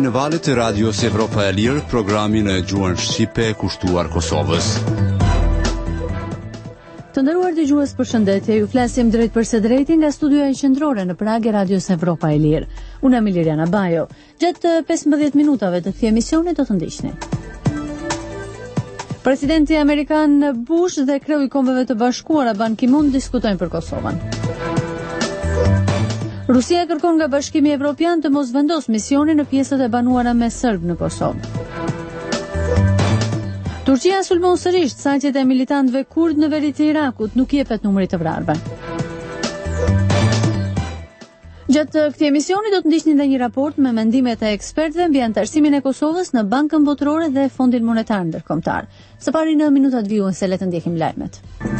në valët e radios Evropa e Lirë, programin e gjuhën shqipe kushtuar Kosovës. Të nderuar dëgjues, përshëndetje. Ju flasim drejt për së drejti nga studioja qendrore në Prag e radios Evropa e Lirë. Unë jam Liliana Bajo. Gjatë 15 minutave të këtij emisioni do të ndiqni. Presidenti amerikan Bush dhe kreu i Kombeve të Bashkuara Ban Ki-moon diskutojnë për Kosovën. Rusia kërkon nga Bashkimi Evropian të mos vendos misionin në pjesët e banuara me serb në Kosovë. Turqia sulmon sërish saqet e militantëve kurd në veri të Irakut, nuk jepet numri të vrarëve. Gjatë këtij emisioni do të ndiqni edhe një raport me mendimet e ekspertëve mbi anëtarësimin e Kosovës në Bankën Botërore dhe Fondin Monetar Ndërkombëtar. Së pari në minutat vijuese le të ndjekim lajmet.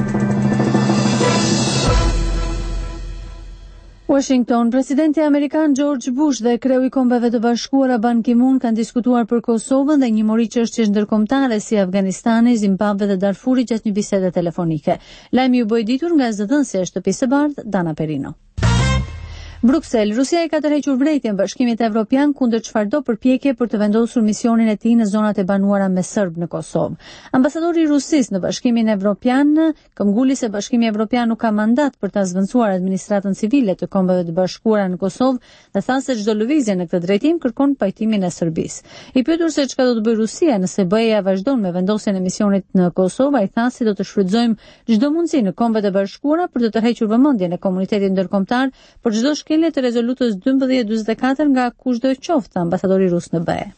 Washington, presidenti amerikan George Bush dhe kreu i Kombeve të Bashkuara Ban Ki-moon kanë diskutuar për Kosovën dhe një mori çështjesh ndërkombëtare si Afganistani, Zimbabwe dhe Darfuri gjatë një bisede telefonike. Lajmi u bë ditur nga zëdhënësja e Shtëpisë së Bardhë, Dana Perino. Bruksel, Rusia ka tërhequr vërejtjen Bashkimit Evropian kundër çfarëdo përpjekje për të vendosur misionin e tij në zonat e banuara me serb në Kosovë. Ambasadori i Rusisë në Bashkimin Evropian këmbguli se Bashkimi Evropian nuk ka mandat për ta zvendësuar administratën civile të Kombeve të Bashkuara në Kosovë dhe tha se çdo lëvizje në këtë drejtim kërkon pajtimin e Serbisë. I pyetur se çka do të bëjë Rusia nëse BE-ja vazhdon me vendosjen e misionit në Kosovë, ai tha se do të shfrytëzojmë çdo mundësi në Kombet e Bashkuara për të tërhequr vëmendjen e komunitetit ndërkombëtar për çdo shkelje të rezolutës 1244 nga kushdo qoftë ambasadori rus në BE.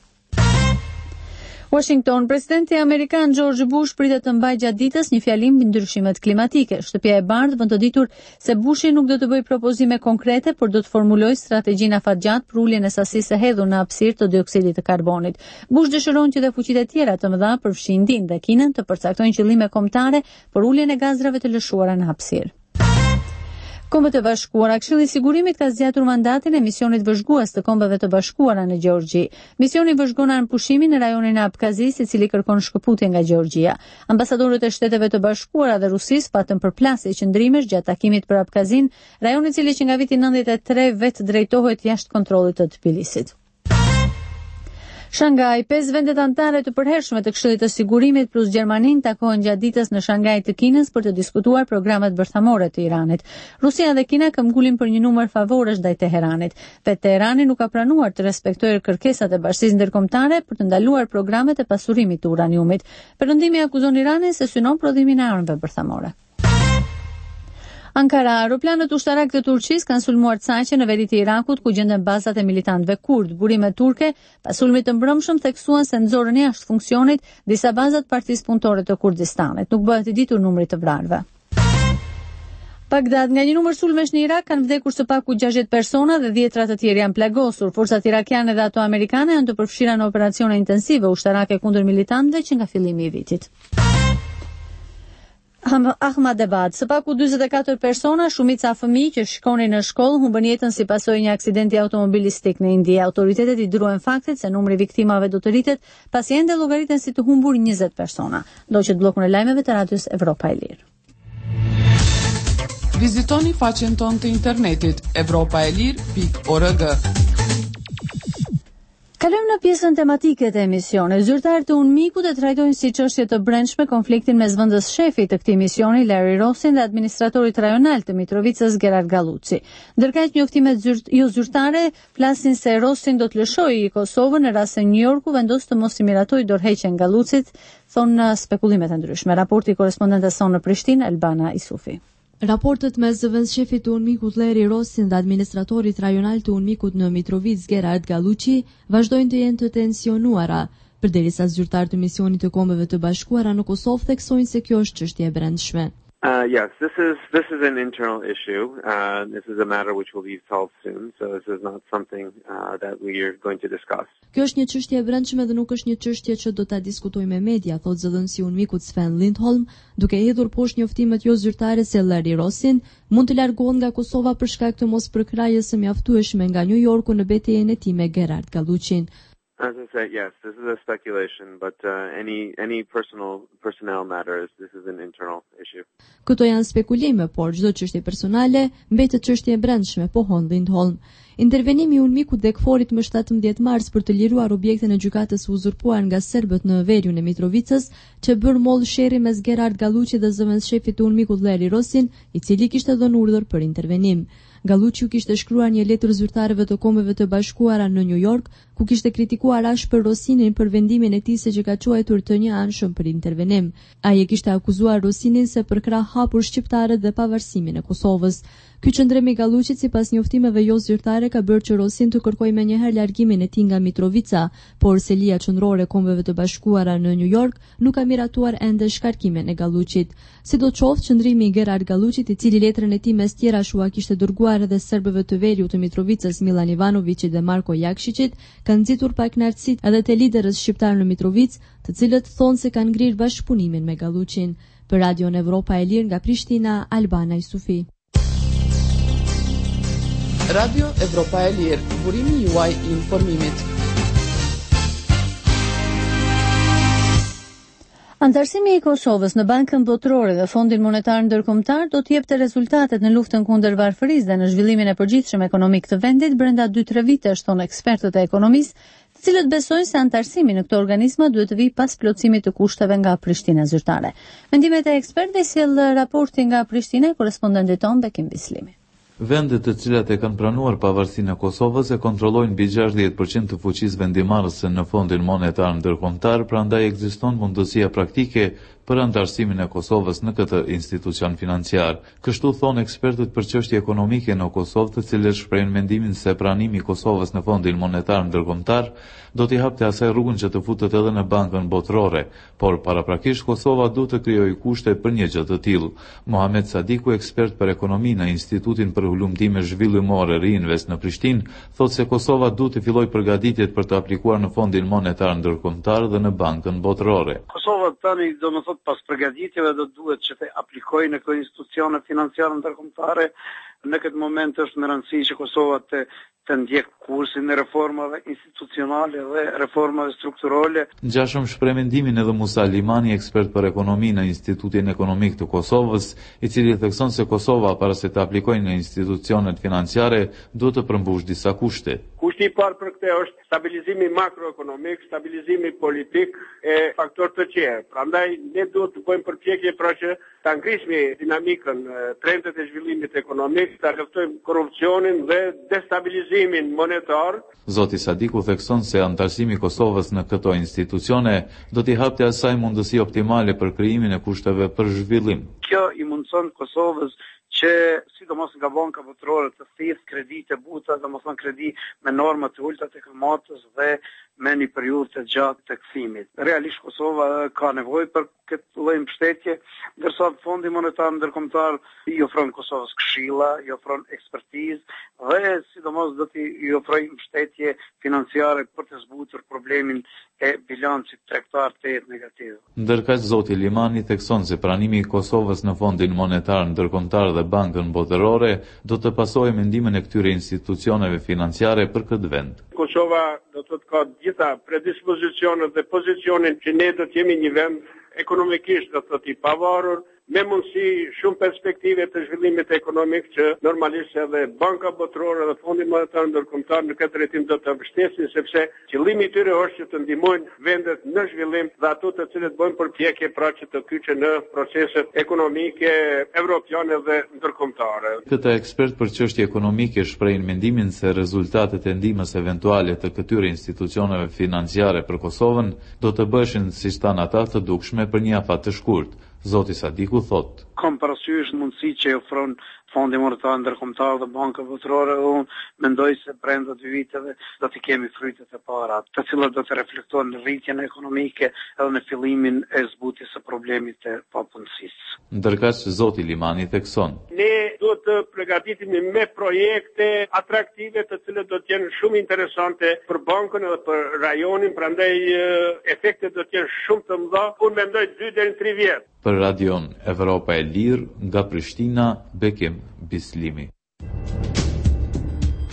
Washington, presidenti amerikan George Bush pritet të mbajë gjatë ditës një fjalim mbi ndryshimet klimatike. Shtëpia e Bardhë vën të ditur se Bushi nuk do të bëjë propozime konkrete, por do të formulojë strategjinë afatgjatë për uljen e sasisë së hedhur në hapësirë të dioksidit të karbonit. Bush dëshiron që dhe fuqitë e tjera të mëdha përfshi Indinë dhe Kinën të përcaktojnë qëllime kombëtare për uljen e gazrave të lëshuara në hapësirë. Kombet e Bashkuara, Këshilli i Sigurimit ka zgjatur mandatin e misionit vëzhgues të Kombeve të Bashkuara në Gjeorgji. Misioni vëzhgon pushimin në rajonin e Abkazis, i cili kërkon shkëputje nga Gjeorgjia. Ambasadorët e Shteteve të Bashkuara dhe Rusisë patën përplasje qëndrimesh gjatë takimit për Abkazin, rajon i cili që nga viti 93 vetë drejtohet jashtë kontrollit të Tbilisit. Shanghai, 5 vendet anëtare të përhershme të Këshillit të Sigurimit plus Gjermaninë takohen gjatë ditës në Shanghai të Kinës për të diskutuar programet bërthamore të Iranit. Rusia dhe Kina këmbgulin për një numër favorësh ndaj Teheranit. Vetë Teherani nuk ka pranuar të respektojë kërkesat e Bashkisë Ndërkombëtare për të ndaluar programet e pasurimit të uraniumit. Perëndimi akuzon Iranin se synon prodhimin e armëve bërthamore. Ankara, aeroplanët ushtarak të Turqisë kanë sulmuar saqe në veri të Irakut ku gjenden bazat e militantëve kurd. Burimet turke pas sulmit të mbrëmshëm theksuan se nxorën jashtë funksionit disa baza të Partisë Punëtore të Kurdistanit. Nuk bëhet i ditur numri të vrarëve. Bagdad, nga një numër sulmesh në Irak kanë vdekur së paku 60 persona dhe 10 të tjerë janë plagosur. Forcat irakiane dhe ato amerikane janë të përfshira në operacione intensive ushtarake kundër militantëve që nga fillimi i vitit. Ahmadabad, së paku 44 persona, shumica fëmijë që shkonin në shkollë, humbën jetën si pasojë një aksidenti automobilistik në Indi. Autoritetet i druhen faktit se numri viktimave do të rritet, pasi ende llogariten si të humbur 20 persona. Ndoqet bllokun e lajmeve të radios Evropa e Lirë. Vizitoni faqen tonë të internetit europaelir.org. Kalojmë në pjesën tematike të emisionit. Zyrtarët e UNMIK-ut e trajtojnë si çështje të brendshme konfliktin mes vendës shefit të këtij misioni Larry Rossin dhe administratorit rajonal të Mitrovicës Gerard Galluci. Ndërkaq njoftimet zyrtare flasin se Rossin do të lëshojë Kosovën në rast se New Yorku vendos të mos i miratojë dorëheqjen Gallucit, thonë spekulime të ndryshme. Raporti i korrespondentes sonë në Prishtinë, Albana Isufi. Raportet mes zëvendësshefit të UNMIK-ut Larry Rossin dhe administratorit rajonal të UNMIK-ut në Mitrovicë Gerard Galluci vazhdojnë të jenë të tensionuara, përderisa zyrtarët të misionit të Kombeve të Bashkuara në Kosovë theksojnë se kjo është çështje e brendshme. Yes, this is an internal issue. This is a matter which will be solved soon, so this is not something that we are going to discuss. Kjo është një çështje e brendshme dhe nuk është një çështje që do ta diskutojmë me media, thotë zëdhënësi i UNMIK-ut Sven Lindholm, duke hedhur poshtë njoftimet jo zyrtare se Larry Rossin mund të largohet nga Kosova për shkak të mospërkrahjes së mjaftueshme nga New Yorku në betejën e tij me Gerard Gallucin. As I said, yes, this is a speculation, but any personnel matters. This is an internal issue. Këto janë spekulime, por çdo çështje personale mbetet çështje e brendshme, po Hollin Holm. Intervenimi i Ulmikut dhe Kforit më 17 mars për të liruar objektin e gjykatës së uzurpuar nga serbët në veriun e Mitrovicës, që bën moll sherrri mes Gerard Galluçi dhe zëvendësshefit të Ulmikut Vleri Rosin, i cili kishte dhënë urdhër për intervenim. Galluçi u kishte shkruar një letër zyrtarëve të Kombeve të Bashkuara në New York, ku kishte kritikuar ashpër Rosinin për vendimin e tij se që ka quajtur të njëanshëm për intervenim. Ai e kishte akuzuar Rosinin se për krah hapur shqiptarët dhe pavarësimin e Kosovës. Ky qëndrim i Galluçit, sipas njoftimeve jo zyrtare, ka bërë që Rosin të kërkojë menjëherë largimin e tij nga Mitrovica, por Selia Qendrore e Kombeve të Bashkuara në New York nuk ka miratuar ende shkarkimin e Galluçit. Sidoqoftë, qëndrimi i Gerard Galluçit, i cili letrën e tij mes tjerash u kishte dërguar edhe serbëve të veriut të Mitrovicës Milan Ivanovićit dhe Marko Jakšićit, ka nxitur pakënaqësitë edhe te liderët shqiptar në Mitrovicë, të cilët thonë se kanë ngrirë bashkëpunimin me Galluçin. Për Radion Evropa e Lirë nga Prishtina, Albana Jusufi. Radio Evropa e Lirë, burimi juaj i informimit. Antarësimi i Kosovës në Bankën Botërore dhe Fondin Monetar Ndërkombëtar do të jepte rezultatet në luftën kundër varfërisë dhe në zhvillimin e përgjithshëm ekonomik të vendit brenda 2-3 vitesh, thonë ekspertët e ekonomisë, të cilët besojnë se antarësimi në këto organizma duhet të vijë pas plotësimit të kushteve nga Prishtina zyrtare. Mendimet e ekspertëve sjell raporti nga Prishtina, korrespondenti ton Bekim Bislimi. Vendet të cilat e kanë pranuar pavarësinë e Kosovës e kontrollojnë mbi 60% të fuqisë vendimmarrëse në Fondin Monetar Ndërkombëtar, prandaj ekziston mundësia praktike për antarësimin e Kosovës në këtë institucion financiar. Kështu thonë ekspertët për çështje ekonomike në Kosovë, të cilët shprehin mendimin se pranimi i Kosovës në Fondin Monetar Ndërkombëtar do t'i hapte asaj rrugën që të futet edhe në Bankën Botërore, por paraprakisht Kosova duhet të krijojë kushte për një gjë të tillë. Mohamed Sadiku, ekspert për ekonomi në Institutin për Hulumtime Zhvillimore Reinvest në Prishtinë, thotë se Kosova duhet të fillojë përgatitjet për të aplikuar në Fondin Monetar Ndërkombëtar dhe në Bankën Botërore. Kosova tani do të thotë pas përgatitjeve do duhet që të aplikojë në këto institucione financiare ndërkombëtare. Në këtë moment është me rëndësi që Kosova të ndjek kursin e reformave institucionale dhe reformave strukturale. Ngjashëm shpreh mendimin edhe Musa Limani, ekspert për ekonomi në Institutin Ekonomik të Kosovës, i cili thekson se Kosova para se të aplikojë në institucionet financiare duhet të përmbush disa kushte. Kushti i parë për këtë është stabilizimi makroekonomik, stabilizimi politik e faktorë të tjerë. Prandaj ne duhet të bëjmë përpjekje pra që ta ngrismi dinamikën, trendet e zhvillimit ekonomik, ta luftojmë korrupsionin dhe destabilizimin monetar. Zoti Sadiku thekson se antarësimi i Kosovës në këto institucione do t'i hapte asaj mundësi optimale për krijimin e kushteve për zhvillim. Kjo i mundson Kosovës që sidomos nga Banka Botërore të thirrë kredite buta, domethënë kredi me norma të ulta të kamatës dhe me një periudhë të gjatë të kthimit. Realisht Kosova ka nevojë për këtë lloj mbështetje, ndërsa Fondi Monetar Ndërkombëtar i ofron Kosovës këshilla, i ofron ekspertizë dhe sidomos do t'i ofrojë mbështetje financiare për të zbutur problemin e bilancit tregtar të jetë negativ. Ndërkaq zoti Limani thekson se pranimi i Kosovës në Fondin Monetar Ndërkombëtar dhe Bankën Botërore do të pasojë mendimin e këtyre institucioneve financiare për këtë vend. Kosova do të ka gjitha predispozicionet dhe pozicionin që ne do të jemi një vend ekonomikisht do të i pavarur, me mundësi shumë perspektive të zhvillimit ekonomik që normalisht edhe Banka Botërore dhe Fondi Monetar Ndërkombëtar në këtë drejtim do të mbështesin, sepse qëllimi i tyre është që të ndihmojnë vendet në zhvillim dhe ato të cilët bëjnë përpjekje pra që të kyçen në proceset ekonomike evropiane dhe ndërkombëtare. Këta ekspert për çështje ekonomike shprehin mendimin se rezultatet e ndihmës eventuale të këtyre institucioneve financiare për Kosovën do të bëheshin, siç thanë ata, të dukshme për një afat të shkurt. Zoti Sadiku thot: Kam parasysh mundësi që ofron Fondi Monetar Ndërkombëtar dhe Banka Botërore, unë mendoj se brenda 2 viteve do të kemi frytet e para, të cilat do të reflektojnë në rritjen ekonomike edhe në fillimin e zbutjes së problemit të papunësisë. Ndërkaq zoti Limani thekson: Ne duhet të përgatitemi me projekte atraktive të cilat do të jenë shumë interesante për bankën edhe për rajonin, prandaj efektet do të jenë shumë të mëdha. Unë mendoj 2 deri në 3 vjet. Për Radion Evropa e Lirë nga Prishtina, Bekim Bislimi.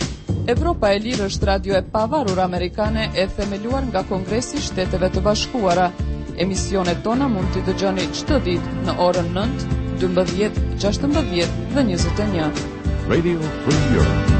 Evropa e Lirë është radio e pavarur amerikane e themeluar nga Kongresi i Shteteve të Bashkuara. Emisionet tona mund t'i dëgjoni çdo ditë në orën 9, 12, 16 dhe 21. Radio Free Europe.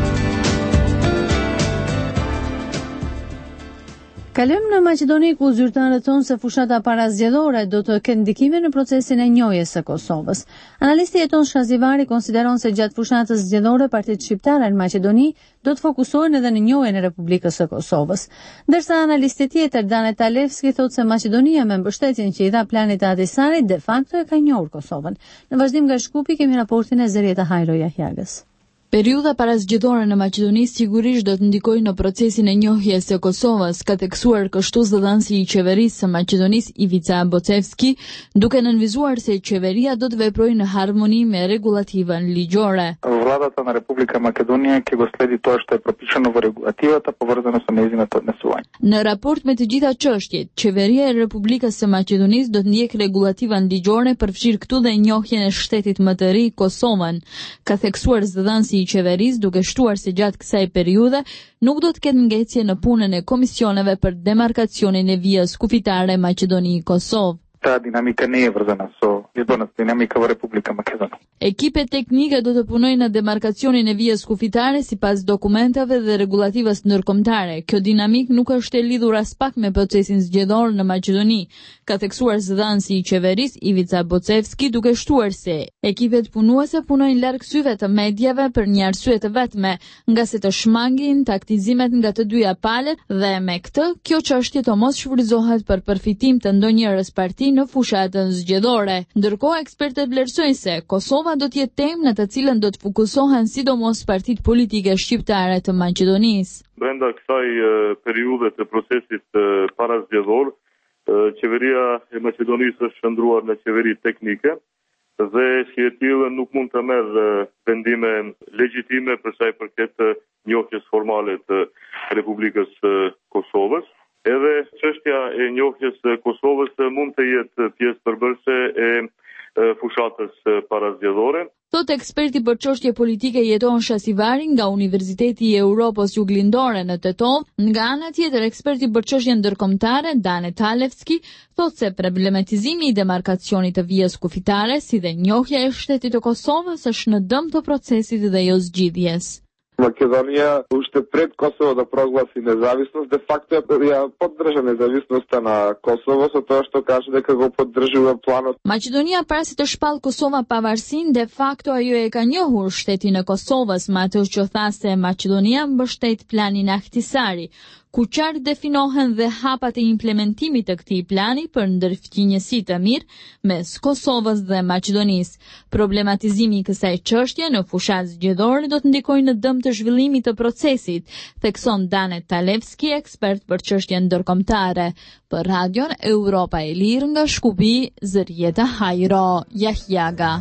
Kalojmë në Maqedoni, ku zyrtarët thonë se fushata parazgjedhore do të ketë ndikime në procesin e njohjes së Kosovës. Analisti Jeton Shkazivari konsideron se gjatë fushatës zgjedhore partitë shqiptare në Maqedoni do të fokusohen edhe në njohjen e Republikës së Kosovës. Ndërsa analisti tjetër Dane Talevski thotë se Maqedonia me mbështetjen që i dha planit të Ahtisarit de facto e ka njohur Kosovën. Në vazhdim nga Shkupi kemi raportin e Zerieta Hajro Jahjagës. Periudha parazgjedhore në Maqedoni sigurisht do të ndikojë në procesin e njohjes së Kosovës, ka theksuar kështu zëdhënësi i qeverisë së Maqedonisë Ivica Bocevski, duke nënvizuar se qeveria do të veprojë në harmoni me регулативën ligjore. Владата на Република Македонија ќе го следи тоа што е пропишано во регулативата поврзано со нејзиното однесување. Në raport me të gjitha çështjet, qeveria e Republikës së Maqedonisë do të ndjek regulativën ligjore përfshirë këtu dhe njohjen e shtetit më të ri Kosovën, ka theksuar zëdhënësi i qeverisë, duke shtuar se gjatë kësaj periudhe nuk do të ketë ngecje në punën e komisioneve për demarkacionin e vijës kufitare Maqedoni-Kosovë. Та динамика не е врзана со изборната динамика во Република Македонија. Ekipe teknike do të punojnë në demarkacionin e vijës kufitare sipas dokumentave dhe regulativës ndërkombëtare. Kjo dinamik nuk është e lidhur as pak me procesin zgjedhor në Maqedoni, ka theksuar zëdhënësi i qeverisë Ivica Bocevski, duke shtuar se ekipet punuese punojnë larg syve të mediave për një arsye të vetme, nga se të shmangin taktizimet nga të dyja palët dhe me këtë, kjo çështje të mos shfrytëzohet për përfitim të ndonjërs parti në fushatën zgjedhore. Ndërkohë ekspertët vlerësojnë se Kosova do të jetë temë në të cilën do të fokusohen sidomos partitë politike shqiptare të Maqedonisë. Brenda kësaj periudhe të procesit parazgjedhor, qeveria e Maqedonisë është shndruar në qeveri teknike dhe si e tillë nuk mund të merr vendime legjitime për sa i përket njohjes formale të Republikës Kosovës. Edhe çështja e njohjes së Kosovës mund të jetë pjesë përbërëse e fushatës parazgjedhore. Thot eksperti për çështje politike Jeton Shkazivari nga Universiteti i Europës Juglindore në Tetov. Nga ana tjetër, eksperti për çështje ndërkombëtare Dane Talevski thot se problematizimi i demarkacionit të vijës kufitare si dhe njohja e shtetit të Kosovës është në dëm të procesit dhe jo zgjidhjes. Македонија уште пред Косово да прогласи независност, де факто ја поддржа независноста на Косово со тоа што каже дека го поддржува планот. Maqedonia para se të shpall Kosova pavarësinë, de facto ajo e ka njohur shtetin e Kosovës, me atë që tha se Maqedonia mbështet planin Ahtisari, ku qartë definohen dhe hapat e implementimit të këtij plani për ndërfqinjësi të mirë mes Kosovës dhe Maqedonisë. Problematizimi i kësaj çështje në fushatë zgjedhore do të ndikojë në dëm të zhvillimit të procesit, thekson Dane Talevski, ekspert për çështje ndërkombëtare. Për Radion Europa e Lirë nga Shkupi, Zerieta Hajro Jahjaga.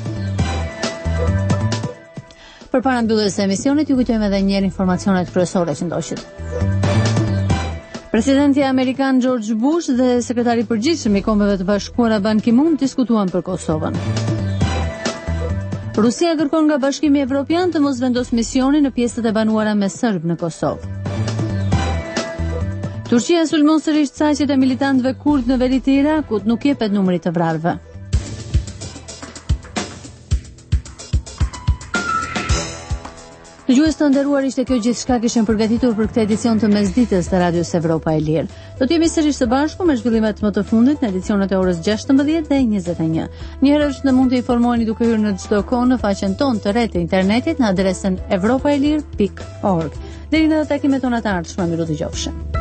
Përpara mbylljes së emisionit, ju kujtojmë edhe një herë informacionet kryesore që ndoqët. Presidenti amerikan George Bush dhe sekretari i përgjithshëm i Kombeve të Bashkuara Ban Ki-moon diskutuan për Kosovën. Rusia kërkon nga Bashkimi Evropian të mos vendos misionin në pjesët e banuara me serb në Kosovë. Turqia sulmon sërish saqet e militantëve kurd në veri të Irakut, nuk jepet numri të vrarëve. Dëgjues të nderuar, ishte kjo gjithçka kishim përgatitur për këtë edicion të mesditës të Radios Evropa e Lirë. Do të jemi sërish së bashku me zhvillimet më të fundit në edicionet e orës 16 dhe 21. Njëherë mund të informoheni duke hyrë në çdo kohë në faqen tonë të rrjetit të internetit në adresën europaelir.org. Deri në takimet tona të ardhshme, miru dëgjofshëm.